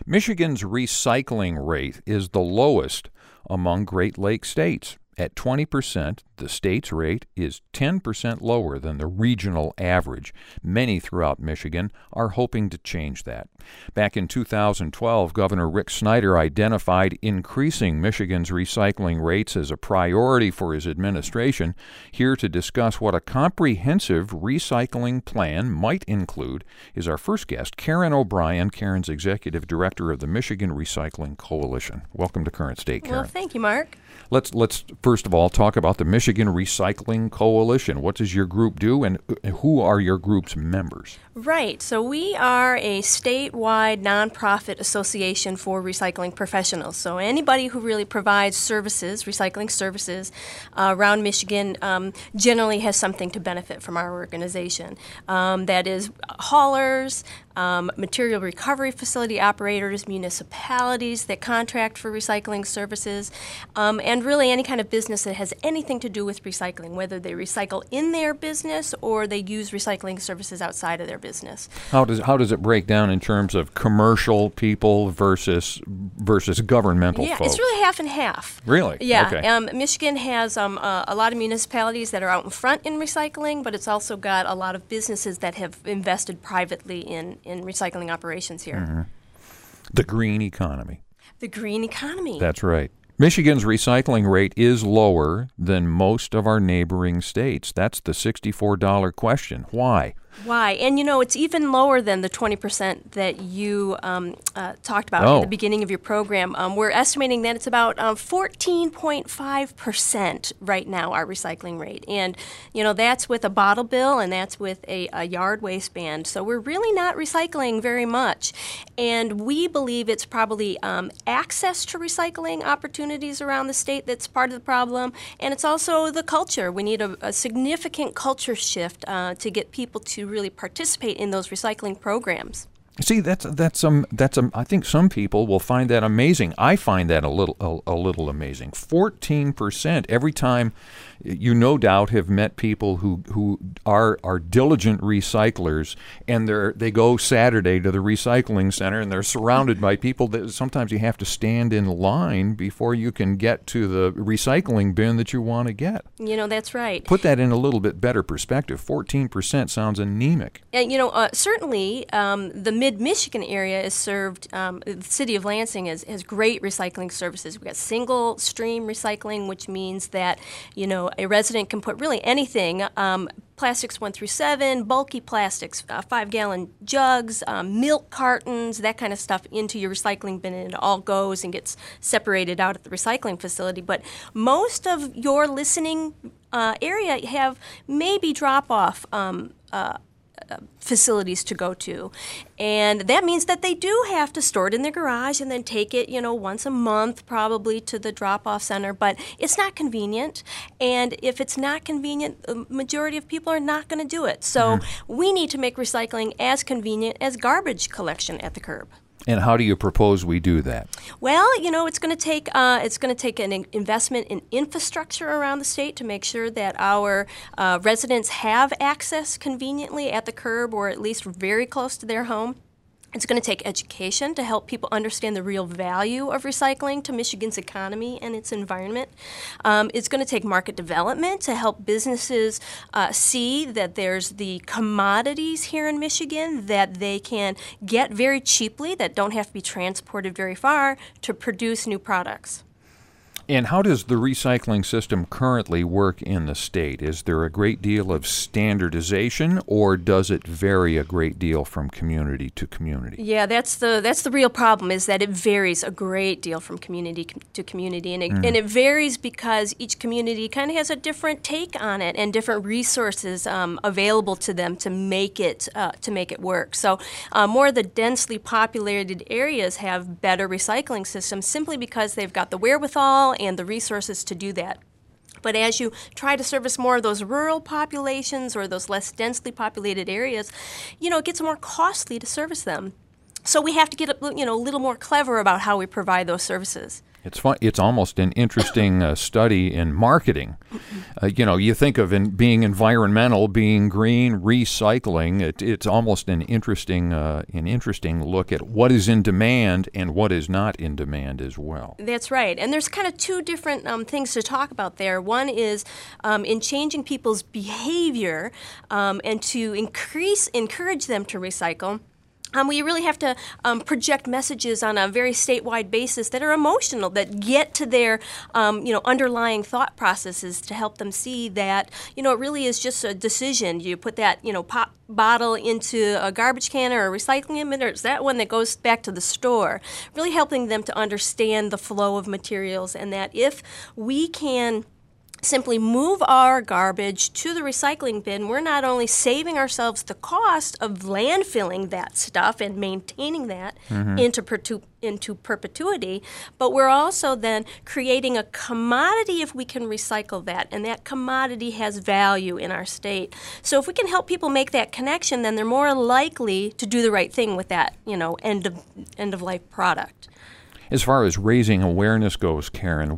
Michigan's recycling rate is the lowest among Great Lakes states. At 20%, the state's rate is 10% lower than the regional average. Many throughout Michigan are hoping to change that. Back in 2012, Governor Rick Snyder identified increasing Michigan's recycling rates as a priority for his administration. Here to discuss what a comprehensive recycling plan might include is our first guest, Karen O'Brien, Karen's Executive Director of the Michigan Recycling Coalition. Welcome to Current State, Karen. Well, thank you, Mark. Let's first of all talk about the Michigan Recycling Coalition. What does your group do, and who are your group's members? Right. So we are a statewide nonprofit association for recycling professionals. So anybody who really provides services, recycling services around Michigan generally has something to benefit from our organization. That is haulers, material recovery facility operators, municipalities that contract for recycling services, and really any kind of business that has anything to do with recycling, whether they recycle in their business or they use recycling services outside of their business. How does it break down in terms of commercial people versus governmental folks? Yeah, it's really half and half. Really? Yeah. Okay. Michigan has a lot of municipalities that are out in front in recycling, but it's also got a lot of businesses that have invested privately in recycling operations here. Mm-hmm. The green economy. The green economy. That's right. Michigan's recycling rate is lower than most of our neighboring states. That's the $64 question. Why? Why? And, it's even lower than the 20% that you talked about at the beginning of your program. We're estimating that it's about 14.5% right now, our recycling rate. And, that's with a bottle bill and that's with a yard waistband. So we're really not recycling very much. And we believe it's probably access to recycling opportunities around the state that's part of the problem. And it's also the culture. We need a significant culture shift to get people to really participate in those recycling programs. See, that's I think some people will find that amazing. I find that a little amazing. 14% every time. You no doubt have met people who are diligent recyclers, and they go Saturday to the recycling center, and they're surrounded by people that sometimes you have to stand in line before you can get to the recycling bin that you want to get. That's right. Put that in a little bit better perspective. 14% sounds anemic. And certainly the Mid-Michigan area is served. The city of Lansing has great recycling services. We've got single stream recycling, which means that a resident can put really anything, plastics 1 through 7, bulky plastics, 5-gallon jugs, milk cartons, that kind of stuff into your recycling bin, and it all goes and gets separated out at the recycling facility. But most of your listening area have maybe drop-off facilities to go to. And that means that they do have to store it in their garage and then take it, once a month probably to the drop-off center. But it's not convenient. And if it's not convenient, the majority of people are not going to do it. So we need to make recycling as convenient as garbage collection at the curb. And how do you propose we do that? Well, it's going to take an investment in infrastructure around the state to make sure that our residents have access conveniently at the curb or at least very close to their home. It's going to take education to help people understand the real value of recycling to Michigan's economy and its environment. It's going to take market development to help businesses see that there's the commodities here in Michigan that they can get very cheaply, that don't have to be transported very far to produce new products. And how does the recycling system currently work in the state? Is there a great deal of standardization, or does it vary a great deal from community to community? Yeah, that's the real problem, is that it varies a great deal from community to community, and it varies because each community kind of has a different take on it and different resources available to them to make it work. So more of the densely populated areas have better recycling systems simply because they've got the wherewithal and the resources to do that. But as you try to service more of those rural populations or those less densely populated areas, it gets more costly to service them. So we have to get a little more clever about how we provide those services. It's fun. It's almost an interesting study in marketing. You think of being environmental, being green, recycling. It's almost an interesting look at what is in demand and what is not in demand as well. That's right. And there's kind of two different things to talk about there. One is in changing people's behavior and to encourage them to recycle. We really have to project messages on a very statewide basis that are emotional, that get to their, underlying thought processes to help them see that, it really is just a decision. You put that, pop bottle into a garbage can or a recycling bin, or is that one that goes back to the store? Really helping them to understand the flow of materials, and that if we can simply move our garbage to the recycling bin, we're not only saving ourselves the cost of landfilling that stuff and maintaining that into perpetuity, but we're also then creating a commodity if we can recycle that, and that commodity has value in our state. So if we can help people make that connection, then they're more likely to do the right thing with that, end of life product. As far as raising awareness goes, Karen,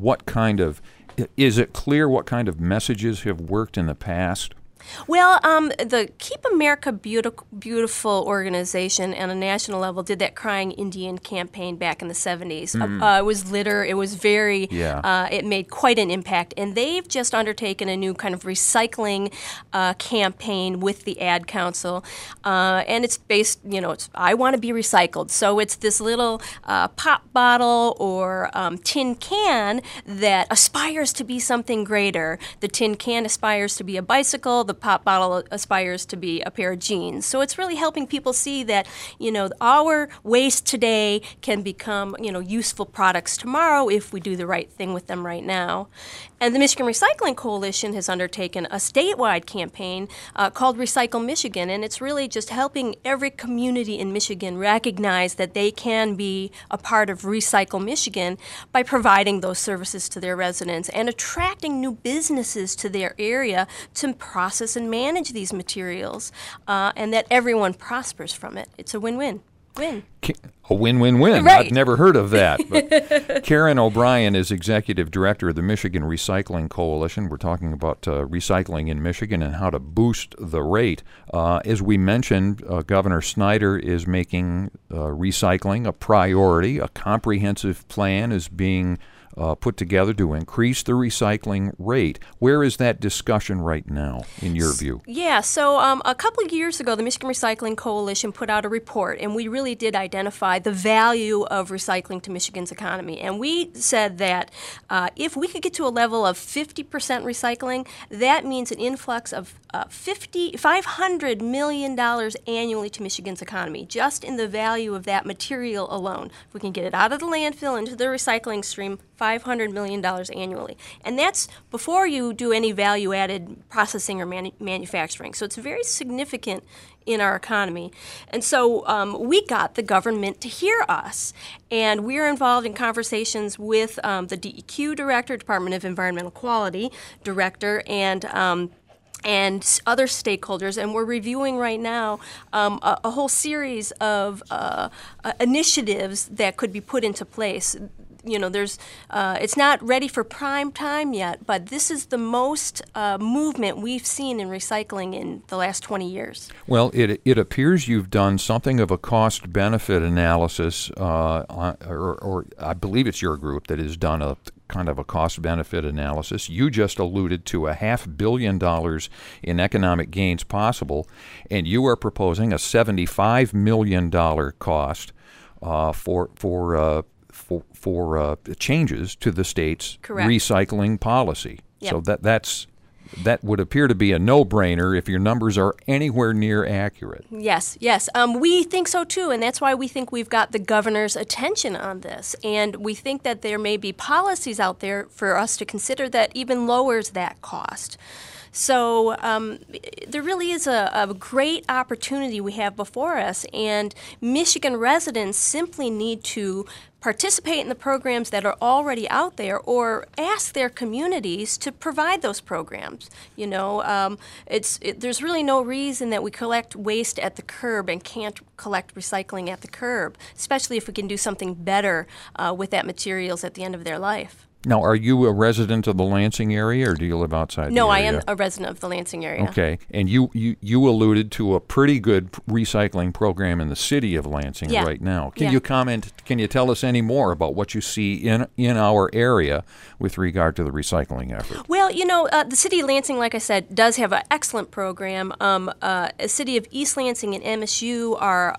is it clear what kind of messages have worked in the past? Well, the Keep America Beautiful organization on a national level did that Crying Indian campaign back in the 70s. It was litter. It was very, it made quite an impact. And they've just undertaken a new kind of recycling campaign with the Ad Council. And it's based, it's I want to be recycled. So it's this little pop bottle or tin can that aspires to be something greater. The tin can aspires to be a bicycle. The pop bottle aspires to be a pair of jeans. So it's really helping people see that, our waste today can become, useful products tomorrow if we do the right thing with them right now. And the Michigan Recycling Coalition has undertaken a statewide campaign called Recycle Michigan, and it's really just helping every community in Michigan recognize that they can be a part of Recycle Michigan by providing those services to their residents and attracting new businesses to their area to process and manage these materials, and that everyone prospers from it. It's a win-win. A win-win-win. Right. I've never heard of that. But Karen O'Brien is Executive Director of the Michigan Recycling Coalition. We're talking about recycling in Michigan and how to boost the rate. As we mentioned, Governor Snyder is making recycling a priority. A comprehensive plan is being put together to increase the recycling rate. Where is that discussion right now, in your view? Yeah, so a couple of years ago, the Michigan Recycling Coalition put out a report, and we really did identify the value of recycling to Michigan's economy. And we said that if we could get to a level of 50% recycling, that means an influx of $500 million annually to Michigan's economy, just in the value of that material alone. If we can get it out of the landfill into the recycling stream, $500 million annually. And that's before you do any value-added processing or manufacturing. So it's very significant in our economy. And so we got the government to hear us. And we're involved in conversations with the DEQ director, Department of Environmental Quality director, and other stakeholders, and we're reviewing right now a whole series of initiatives that could be put into place. It's not ready for prime time yet, but this is the most movement we've seen in recycling in the last 20 years. Well, it appears you've done something of a cost-benefit analysis, or I believe it's your group that has done a kind of a cost-benefit analysis. You just alluded to $500 million in economic gains possible, and you are proposing a $75 million cost for changes to the state's recycling policy. Yep. So that would appear to be a no-brainer if your numbers are anywhere near accurate. Yes. We think so too, and that's why we think we've got the governor's attention on this. And we think that there may be policies out there for us to consider that even lowers that cost. So there really is a great opportunity we have before us, and Michigan residents simply need to participate in the programs that are already out there, or ask their communities to provide those programs. There's really no reason that we collect waste at the curb and can't collect recycling at the curb, especially if we can do something better with that materials at the end of their life. Now, are you a resident of the Lansing area, or do you live outside No, the I area? am a resident of the Lansing area. Okay. And you alluded to a pretty good recycling program in the city of Lansing right now. Can you tell us any more about what you see in our area with regard to the recycling effort? Well, the city of Lansing, like I said, does have an excellent program. The city of East Lansing and MSU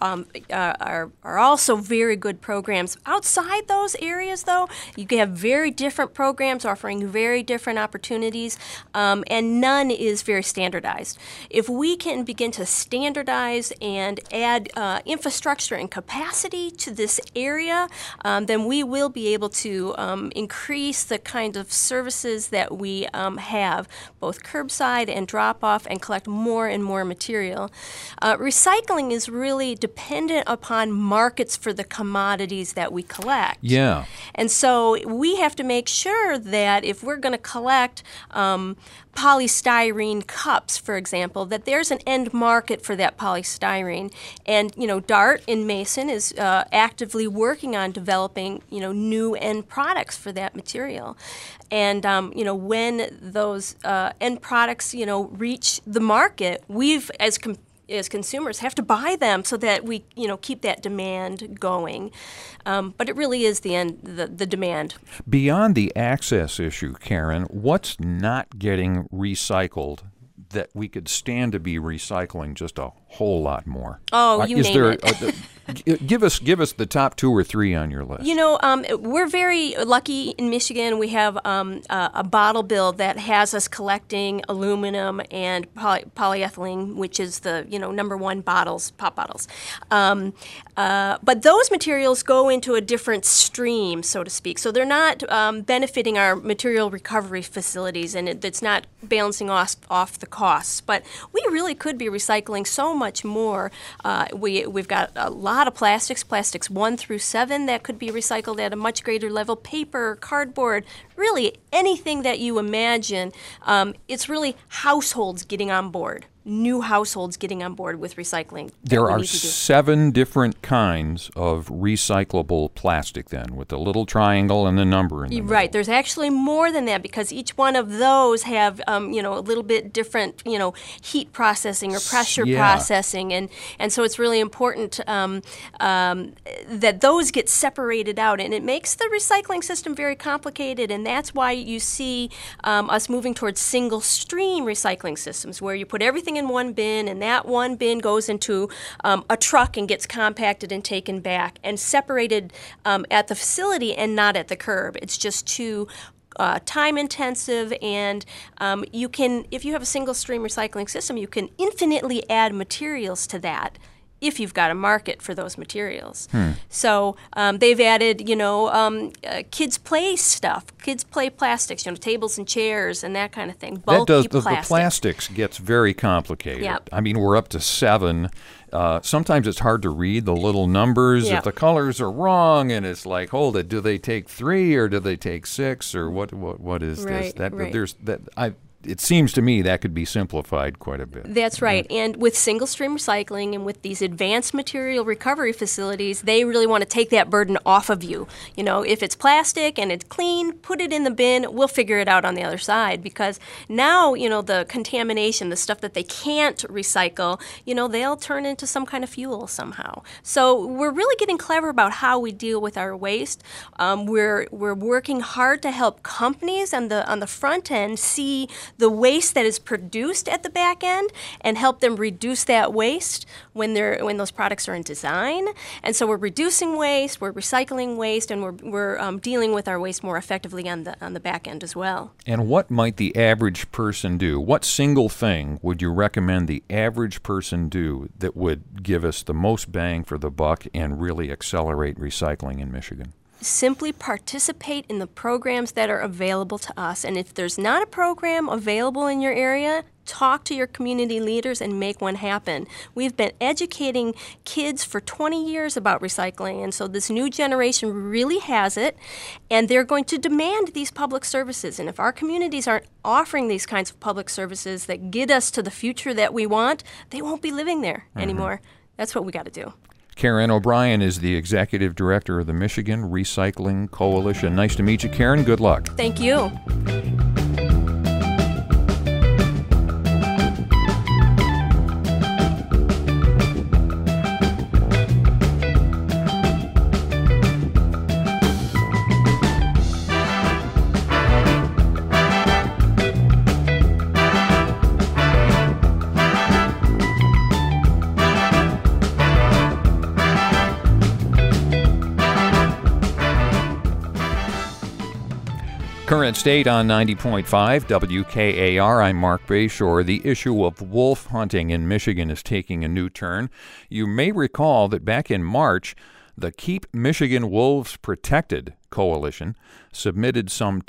are also very good programs. Outside those areas, though, you can have very different programs offering very different opportunities, and none is very standardized. If we can begin to standardize and add infrastructure and capacity to this area, then we will be able to increase the kind of services that we have, both curbside and drop-off, and collect more and more material. Recycling is really dependent upon markets for the commodities that we collect. Yeah. And so we have to make sure that if we're going to collect polystyrene cups, for example, that there's an end market for that polystyrene. And, DART in Mason is actively working on developing, new end products for that material. And, when those end products, reach the market, we've, as consumers, have to buy them so that we, keep that demand going. But it really is the demand. Beyond the access issue, Karen, what's not getting recycled that we could stand to be recycling just a whole lot more? Oh, you name it. Give us the top 2 or 3 on your list. We're very lucky in Michigan. We have a bottle bill that has us collecting aluminum and polyethylene, which is the number one pop bottles. But those materials go into a different stream, so to speak. So they're not benefiting our material recovery facilities, and it's not balancing off the costs. But we really could be recycling so much more. We've got a lot of plastics 1 through 7 that could be recycled at a much greater level. Paper, cardboard, really anything that you imagine. It's really households getting on board. New households getting on board with recycling. There are 7 different kinds of recyclable plastic then, with the little triangle and the number in the middle. Right. There's actually more than that, because each one of those have, a little bit different, heat processing or pressure processing. And so it's really important that those get separated out. And it makes the recycling system very complicated. And that's why you see us moving towards single stream recycling systems, where you put everything in one bin, and that one bin goes into a truck and gets compacted and taken back and separated at the facility and not at the curb. It's just too time intensive, and you can, if you have a single stream recycling system, you can infinitely add materials to that if you've got a market for those materials. So they've added, kids play stuff, kids play plastics, tables and chairs and that kind of thing. Bulky the plastics gets very complicated. Yep. I mean, we're up to 7. Sometimes it's hard to read the little numbers. Yep. If the colors are wrong, and it's like, hold it, do they take 3 or do they take 6 or what is this? Right. It seems to me that could be simplified quite a bit. That's right. And with single-stream recycling and with these advanced material recovery facilities, they really want to take that burden off of you. If it's plastic and it's clean, put it in the bin. We'll figure it out on the other side, because now, the contamination, the stuff that they can't recycle, they'll turn into some kind of fuel somehow. So we're really getting clever about how we deal with our waste. We're working hard to help companies on the front end see the waste that is produced at the back end and help them reduce that waste when those products are in design. And so we're reducing waste, we're recycling waste, and we're dealing with our waste more effectively on the back end as well. And what might the average person do? What single thing would you recommend the average person do that would give us the most bang for the buck and really accelerate recycling in Michigan? simply participate in the programs that are available to us. And if there's not a program available in your area, talk to your community leaders and make one happen. We've been educating kids for 20 years about recycling, and so this new generation really has it, and they're going to demand these public services. And if our communities aren't offering these kinds of public services that get us to the future that we want, they won't be living there anymore. That's what we got to do. Karen O'Brien is the Executive Director of the Michigan Recycling Coalition. Nice to meet you, Karen. Good luck. Thank you. Current State on 90.5 WKAR. I'm Mark Bayshore. The issue of wolf hunting in Michigan is taking a new turn. You may recall that back in March, the Keep Michigan Wolves Protected Coalition submitted some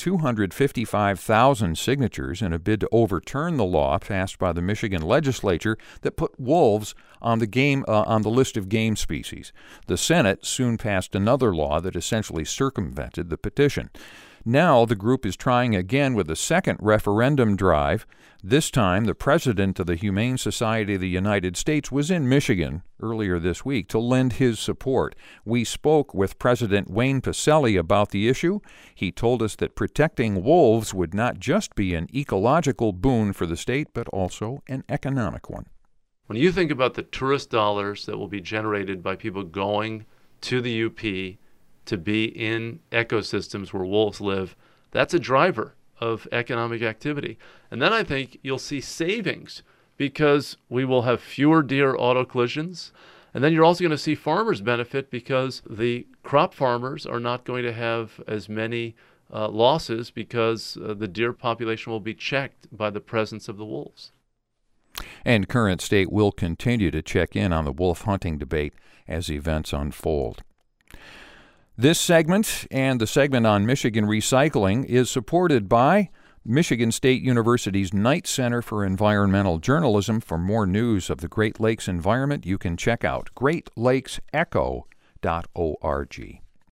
255,000 signatures in a bid to overturn the law passed by the Michigan legislature that put wolves on the list of game species. The Senate soon passed another law that essentially circumvented the petition. Now the group is trying again with a second referendum drive. This time, the president of the Humane Society of the United States was in Michigan earlier this week to lend his support. We spoke with President Wayne Pacelle about the issue. He told us that protecting wolves would not just be an ecological boon for the state, but also an economic one. When you think about the tourist dollars that will be generated by people going to the UP to be in ecosystems where wolves live, that's a driver of economic activity. And then I think you'll see savings because we will have fewer deer auto collisions. And then you're also going to see farmers benefit because the crop farmers are not going to have as many losses because the deer population will be checked by the presence of the wolves. And Current State will continue to check in on the wolf hunting debate as events unfold. This segment and the segment on Michigan recycling is supported by Michigan State University's Knight Center for Environmental Journalism. For more news of the Great Lakes environment, you can check out greatlaksecho.org.